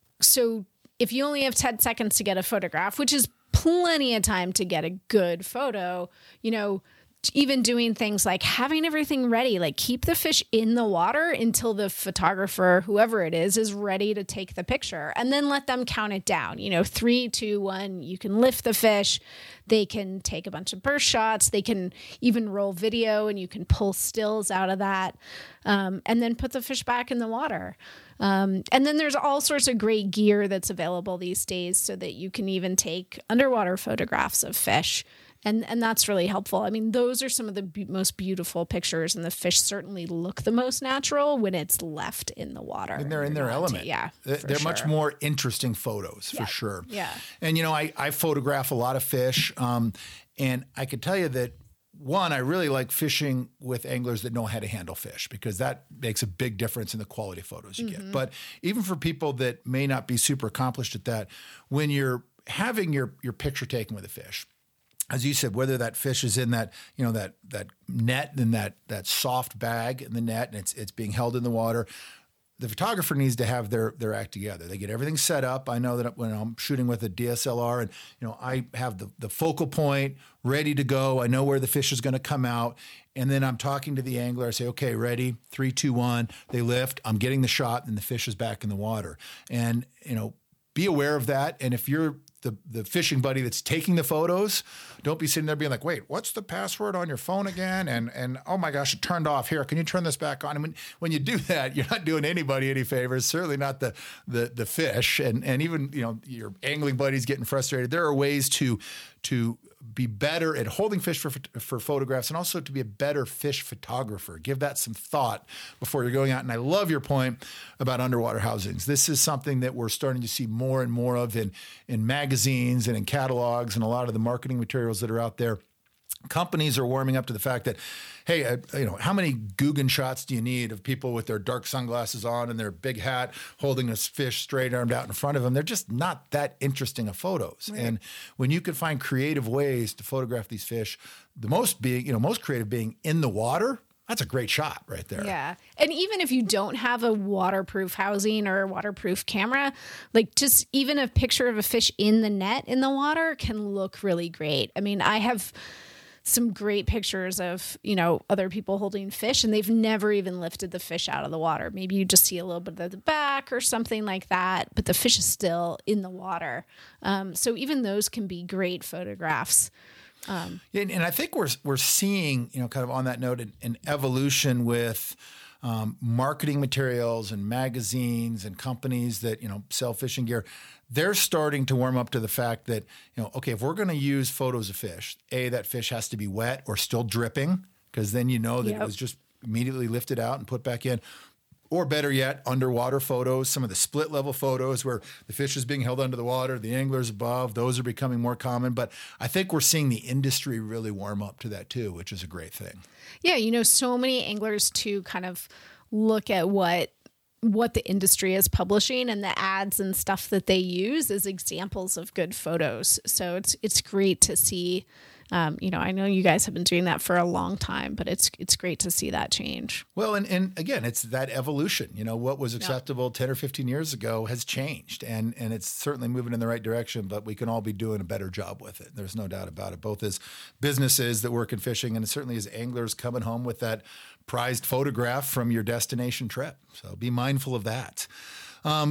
so if you only have ten seconds to get a photograph, which is plenty of time to get a good photo, you know, even doing things like having everything ready, like keep the fish in the water until the photographer, whoever it is, is ready to take the picture, and then let them count it down. You know, three, two, one, you can lift the fish. They can take a bunch of burst shots. They can even roll video, and you can pull stills out of that, um, and then put the fish back in the water. Um, and then there's all sorts of great gear that's available these days so that you can even take underwater photographs of fish. And and that's really helpful. I mean, those are some of the be- most beautiful pictures, and the fish certainly look the most natural when it's left in the water. And they're in their element. To, yeah, They're, they're sure. much more interesting photos, yeah. for sure. Yeah. And, you know, I, I photograph a lot of fish, um, and I could tell you that, one, I really like fishing with anglers that know how to handle fish, because that makes a big difference in the quality of photos you mm-hmm. get. But even for people that may not be super accomplished at that, when you're having your, your picture taken with a fish, as you said, whether that fish is in that, you know, that that net and that that soft bag in the net, and it's it's being held in the water, the photographer needs to have their their act together. They get everything set up. I know that when I'm shooting with a D S L R, and you know, I have the the focal point ready to go. I know where the fish is going to come out, and then I'm talking to the angler. I say, okay, ready, three, two, one. They lift. I'm getting the shot, and the fish is back in the water. And you know, be aware of that. And if you're The, the fishing buddy that's taking the photos, don't be sitting there being like, wait, what's the password on your phone again? And, and oh my gosh, it turned off. Here, can you turn this back on? And when, when you do that, you're not doing anybody any favors, certainly not the, the, the fish. And, and even, you know, your angling buddy's getting frustrated. There are ways to, to be better at holding fish for, for photographs, and also to be a better fish photographer. Give that some thought before you're going out. And I love your point about underwater housings. This is something that we're starting to see more and more of in, in magazines and in catalogs and a lot of the marketing materials that are out there. Companies are warming up to the fact that, hey, uh, you know, how many Guggen shots do you need of people with their dark sunglasses on and their big hat holding a fish straight armed out in front of them? They're just not that interesting of photos. Right. And when you can find creative ways to photograph these fish, the most being, you know, most creative being in the water, that's a great shot right there. Yeah. And even if you don't have a waterproof housing or a waterproof camera, like just even a picture of a fish in the net in the water can look really great. I mean, I have some great pictures of, you know, other people holding fish, and they've never even lifted the fish out of the water. Maybe you just see a little bit of the back or something like that, but the fish is still in the water. Um, so even those can be great photographs. Um, and, and I think we're we're seeing, you know, kind of on that note, an, an evolution with um, marketing materials and magazines and companies that, you know, sell fishing gear. They're starting to warm up to the fact that, you know, okay, if we're going to use photos of fish, A, that fish has to be wet or still dripping, because then you know that yep. it was just immediately lifted out and put back in. Or better yet, underwater photos, some of the split level photos where the fish is being held under the water, the angler's above, those are becoming more common. But I think we're seeing the industry really warm up to that too, which is a great thing. Yeah, you know, so many anglers too kind of look at what what the industry is publishing and the ads and stuff that they use as examples of good photos. So it's it's great to see. Um, you know, I know you guys have been doing that for a long time, but it's it's great to see that change. Well, and, and again, it's that evolution. You know, what was acceptable yeah. ten or fifteen years ago has changed, and and it's certainly moving in the right direction, but we can all be doing a better job with it. There's no doubt about it, both as businesses that work in fishing and certainly as anglers coming home with that prized photograph from your destination trip. So be mindful of that. Um,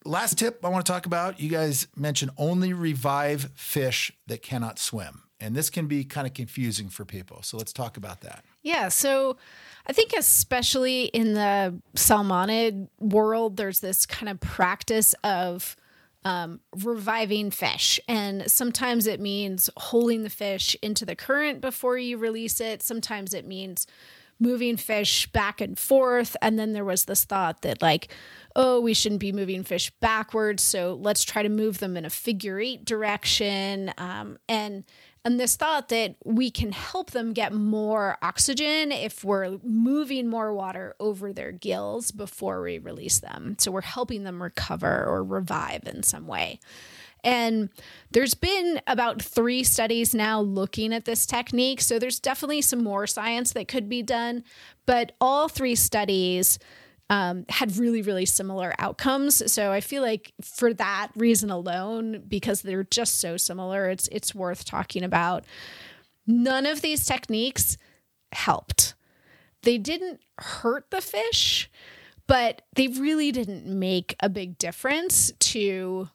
last tip I want to talk about, you guys mentioned only revive fish that cannot swim. And this can be kind of confusing for people. So let's talk about that. Yeah. So I think especially in the salmonid world, there's this kind of practice of um, reviving fish. And sometimes it means holding the fish into the current before you release it. Sometimes it means moving fish back and forth. And then there was this thought that like, oh, we shouldn't be moving fish backwards. So let's try to move them in a figure eight direction. Um, and And this thought that we can help them get more oxygen if we're moving more water over their gills before we release them. So we're helping them recover or revive in some way. And there's been about three studies now looking at this technique. So there's definitely some more science that could be done. But all three studies Um, had really, really similar outcomes. So I feel like for that reason alone, because they're just so similar, it's it's worth talking about. None of these techniques helped. They didn't hurt the fish, but they really didn't make a big difference to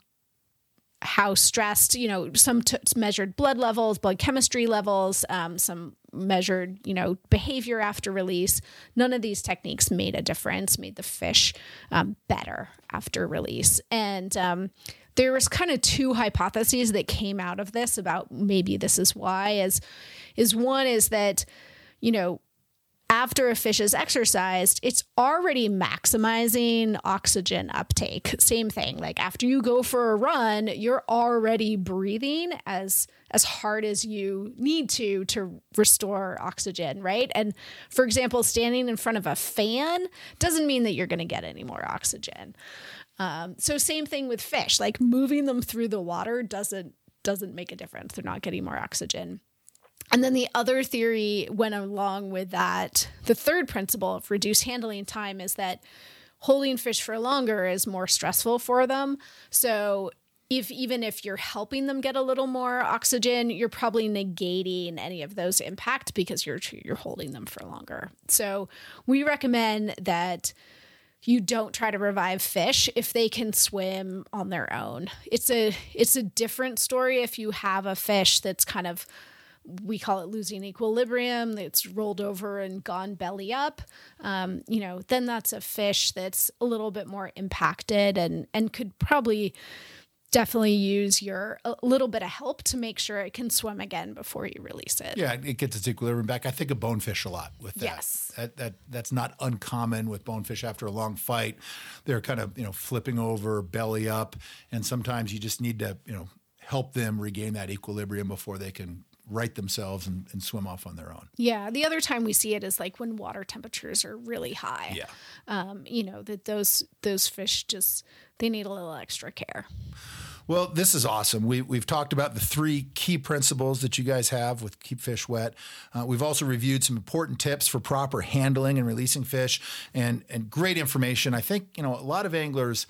how stressed, you know, some t- measured blood levels, blood chemistry levels, um, some measured, you know, behavior after release. None of these techniques made a difference, made the fish um, better after release. And um, there was kind of two hypotheses that came out of this about maybe this is why, is, is one is that, you know, after a fish is exercised, it's already maximizing oxygen uptake. Same thing. Like after you go for a run, you're already breathing as as hard as you need to to restore oxygen, right? And for example, standing in front of a fan doesn't mean that you're going to get any more oxygen. Um, so same thing with fish. Like moving them through the water doesn't doesn't make a difference. They're not getting more oxygen. And then the other theory went along with that. The third principle of reduced handling time is that holding fish for longer is more stressful for them. So if even if you're helping them get a little more oxygen, you're probably negating any of those impacts because you're you're holding them for longer. So we recommend that you don't try to revive fish if they can swim on their own. It's a it's a different story if you have a fish that's kind of, we call it losing equilibrium, it's rolled over and gone belly up, um, you know, then that's a fish that's a little bit more impacted and, and could probably definitely use your a little bit of help to make sure it can swim again before you release it. Yeah, it gets its equilibrium back. I think of bonefish a lot with that. Yes. That, that that's not uncommon with bonefish after a long fight. They're kind of, you know, flipping over, belly up, and sometimes you just need to, you know, help them regain that equilibrium before they can right themselves and, and swim off on their own. Yeah. The other time we see it is like when water temperatures are really high. Yeah. Um, you know, that those those fish just, they need a little extra care. Well, this is awesome. We, we've talked about the three key principles that you guys have with Keep Fish Wet. Uh, we've also reviewed some important tips for proper handling and releasing fish, and, and great information. I think, you know, a lot of anglers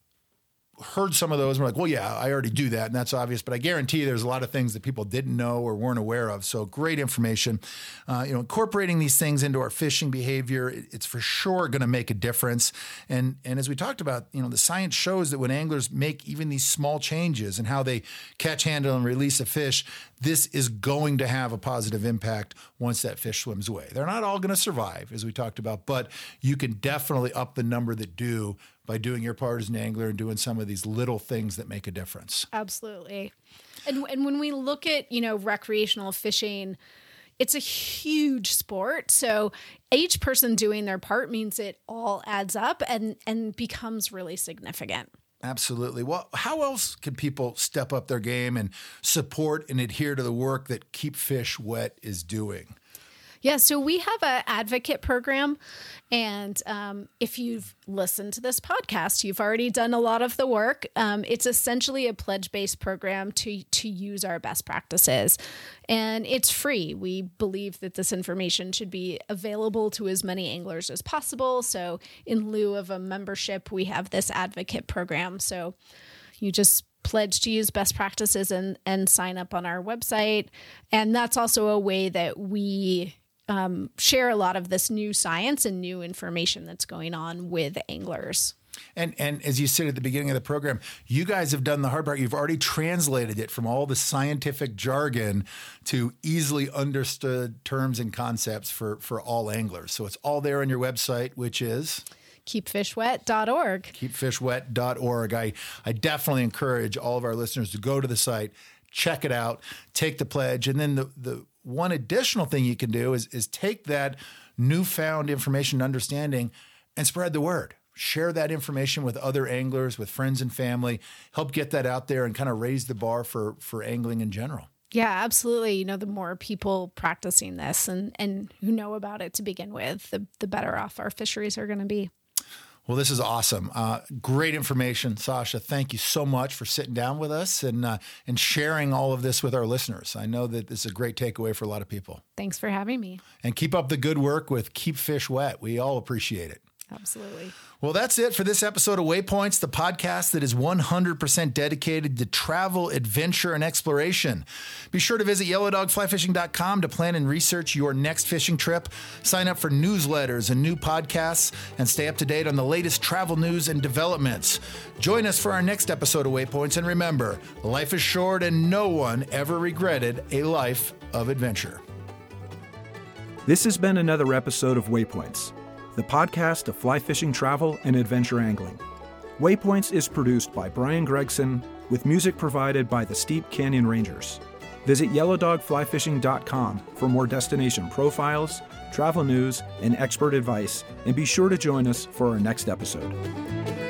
heard some of those and were like, well, yeah, I already do that, and that's obvious. But I guarantee there's a lot of things that people didn't know or weren't aware of. So great information. Uh, you know, incorporating these things into our fishing behavior, it's for sure going to make a difference. And and as we talked about, you know, the science shows that when anglers make even these small changes in how they catch, handle, and release a fish, this is going to have a positive impact once that fish swims away. They're not all going to survive, as we talked about, but you can definitely up the number that do by doing your part as an angler and doing some of these little things that make a difference. Absolutely. And and when we look at, you know, recreational fishing, it's a huge sport. So each person doing their part means it all adds up and, and becomes really significant. Absolutely. Well, how else can people step up their game and support and adhere to the work that Keep Fish Wet is doing? Yeah, so we have an advocate program, and um, if you've listened to this podcast, you've already done a lot of the work. Um, it's essentially a pledge-based program to to use our best practices, and it's free. We believe that this information should be available to as many anglers as possible. So in lieu of a membership, we have this advocate program. So you just pledge to use best practices and, and sign up on our website. And that's also a way that we Um, share a lot of this new science and new information that's going on with anglers. And and as you said at the beginning of the program, you guys have done the hard part. You've already translated it from all the scientific jargon to easily understood terms and concepts for, for all anglers. So it's all there on your website, which is keep fish wet dot org. keep fish wet dot org. I, I definitely encourage all of our listeners to go to the site, check it out, take the pledge. And then the, the one additional thing you can do is, is take that newfound information and understanding and spread the word. Share that information with other anglers, with friends and family. Help get that out there and kind of raise the bar for, for angling in general. Yeah, absolutely. You know, the more people practicing this and, and who know about it to begin with, the, the better off our fisheries are going to be. Well, this is awesome. Uh, great information, Sasha. Thank you so much for sitting down with us and uh, and sharing all of this with our listeners. I know that this is a great takeaway for a lot of people. Thanks for having me. And keep up the good work with Keep Fish Wet. We all appreciate it. Absolutely. Well, that's it for this episode of Waypoints, the podcast that is one hundred percent dedicated to travel, adventure, and exploration. Be sure to visit yellow dog fly fishing dot com to plan and research your next fishing trip. Sign up for newsletters and new podcasts and stay up to date on the latest travel news and developments. Join us for our next episode of Waypoints. And remember, life is short and no one ever regretted a life of adventure. This has been another episode of Waypoints, the podcast of fly fishing travel and adventure angling. Waypoints is produced by Brian Gregson with music provided by the Steep Canyon Rangers. Visit yellow dog fly fishing dot com for more destination profiles, travel news, and expert advice, and be sure to join us for our next episode.